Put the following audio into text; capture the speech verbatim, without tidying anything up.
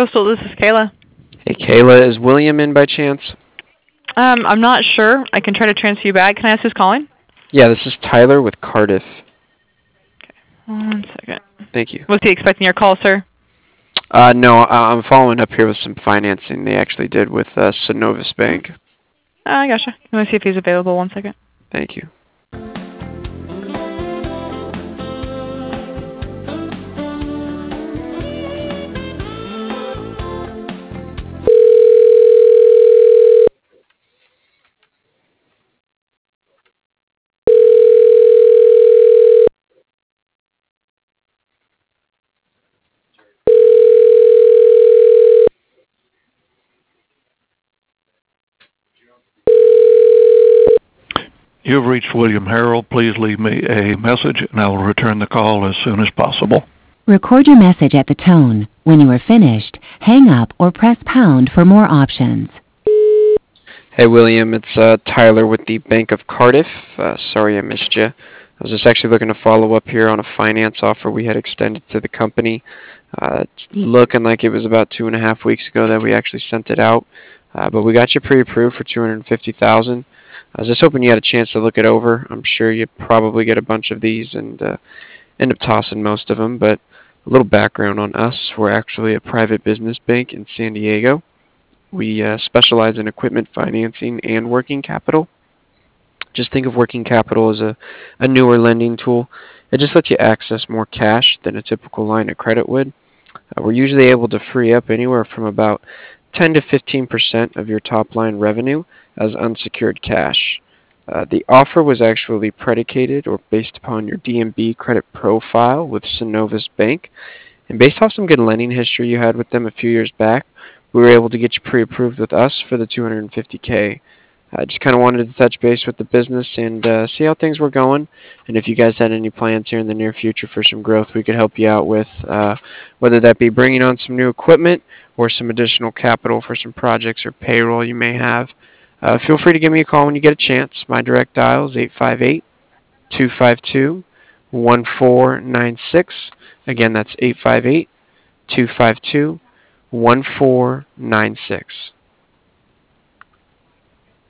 Coastal. This is Kayla. Hey, Kayla, is William in by chance? Um, I'm not sure. I can try to transfer you back. Can I ask who's calling? Yeah, this is Tyler with Cardiff. One second. Thank you. Was he expecting your call, sir? Uh, no, I- I'm following up here with some financing they actually did with uh, Synovus Bank. Uh, I gotcha. Let me see if he's available. One second. Thank you. You have reached William Harrell. Please leave me a message, and I will return the call as soon as possible. Record your message at the tone. When you are finished, hang up or press pound for more options. Hey, William, it's uh, Tyler with the Bank of Cardiff. Uh, sorry I missed you. I was just actually looking to follow up here on a finance offer we had extended to the company. Uh, it's looking like it was about two and a half weeks ago that we actually sent it out, uh, but we got you pre-approved for two hundred fifty thousand dollars. I was just hoping you had a chance to look it over. I'm sure you probably get a bunch of these and uh, end up tossing most of them, but a little background on us. We're actually a private business bank in San Diego. We uh, specialize in equipment financing and working capital. Just think of working capital as a, a newer lending tool. It just lets you access more cash than a typical line of credit would. Uh, we're usually able to free up anywhere from about ten to fifteen percent of your top line revenue as unsecured cash. Uh, the offer was actually predicated or based upon your D M B credit profile with Synovus Bank. And based off some good lending history you had with them a few years back, we were able to get you pre-approved with us for the two hundred fifty K. I just kind of wanted to touch base with the business and uh, see how things were going, and if you guys had any plans here in the near future for some growth we could help you out with, uh, whether that be bringing on some new equipment or some additional capital for some projects or payroll you may have. Uh, feel free to give me a call when you get a chance. My direct dial is eight five eight, two five two, one four nine six. Again, that's eight five eight, two five two, one four nine six.